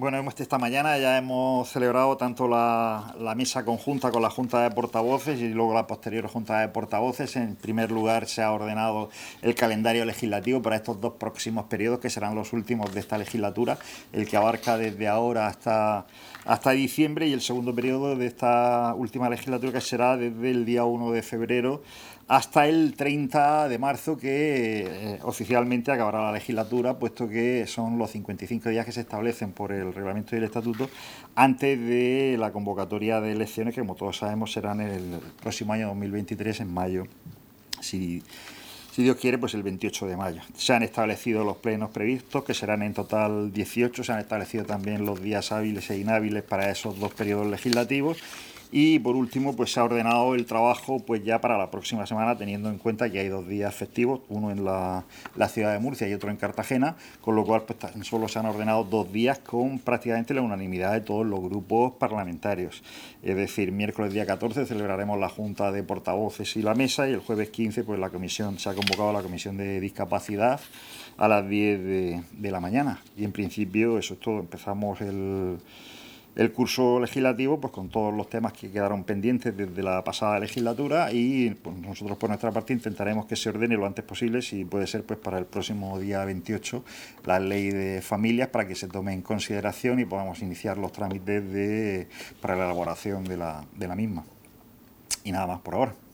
Bueno, esta mañana ya hemos celebrado tanto la mesa conjunta con la Junta de Portavoces y luego la posterior Junta de Portavoces. En primer lugar, se ha ordenado el calendario legislativo para estos dos próximos periodos, que serán los últimos de esta legislatura, el que abarca desde ahora hasta diciembre, y el segundo periodo de esta última legislatura, que será desde el día 1 de febrero hasta el 30 de marzo, que oficialmente acabará la legislatura, puesto que son los 55 días que se establecen por el reglamento y el estatuto antes de la convocatoria de elecciones, que como todos sabemos serán el próximo año 2023, en mayo, si Dios quiere, pues el 28 de mayo. Se han establecido los plenos previstos, que serán en total 18, se han establecido también los días hábiles e inhábiles para esos dos periodos legislativos. Y por último, pues se ha ordenado el trabajo pues ya para la próxima semana, teniendo en cuenta que hay 2 días festivos, uno en la ciudad de Murcia y otro en Cartagena, con lo cual pues solo se han ordenado 2 días con prácticamente la unanimidad de todos los grupos parlamentarios. Es decir, miércoles día 14 celebraremos la Junta de Portavoces y la mesa, y el jueves 15 pues se ha convocado la Comisión de Discapacidad a las 10 de la mañana. Y en principio eso es todo. Empezamos el curso legislativo pues con todos los temas que quedaron pendientes desde la pasada legislatura, y pues nosotros por nuestra parte intentaremos que se ordene lo antes posible, si puede ser pues para el próximo día 28, la ley de familias, para que se tome en consideración y podamos iniciar los trámites para la elaboración de la misma. Y nada más por ahora.